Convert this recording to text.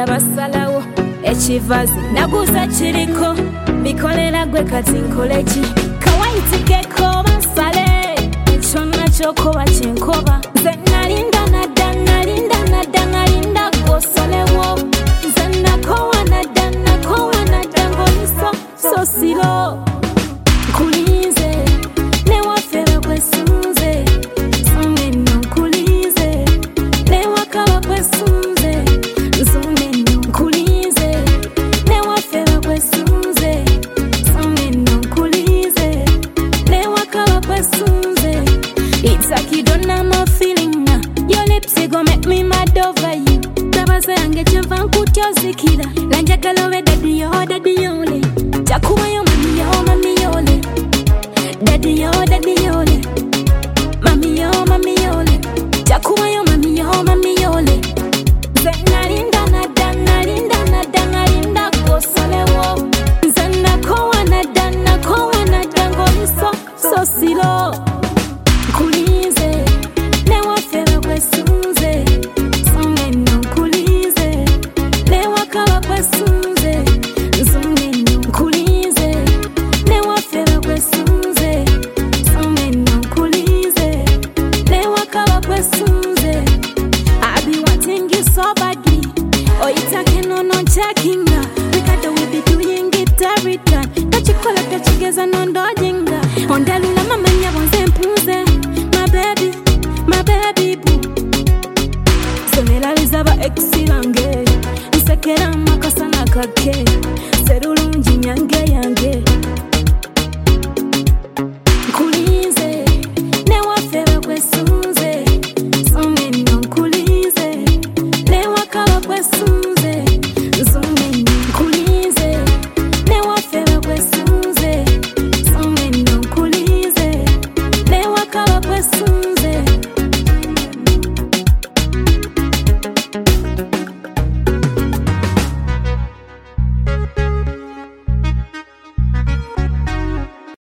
basalawo ekivazi naguza kiriko bikolera gwe kati nkoleji kawaitikeko basale ekyonna kyokoba kyenkoba nze nalinda nalinda gosolewo nze nakowa nadda ngoliso sosiro nkulinze newaffe bakwesunze nsonga enno nkulinze newakaba kwesunze nsonga enno nkulinze newaffe bakwesunze nsonga enno nkulinze newakaba kwesunze. It's like you don't know my feeling now. Your lips they gon' make me mad over you. Tabaza yange chenva nkutyozikira lanjagala we daddy yo le jakuba yo mami yo le daddy yo le mami yo le jakuba yo mami yo le nze nalinda nalinda gosolewo nze nakowa nadda ngoliso sosilo nkulinze newaffe bakwesunze nsonga enno nkulinze newakaba kwesunze nsonga enno nkulinze newaffe bakwesunze nsonga enno nkulinze newakaba kwesunze. I be wanting you so badly. Oh, it's a canon on checking ya. We got the way be doing it every time. Tachikola tachigeza nondojinga. Ondalula mamanya bonze mpuze. My baby boo. Sonela lizaba exilange. Nsekera makasana kake.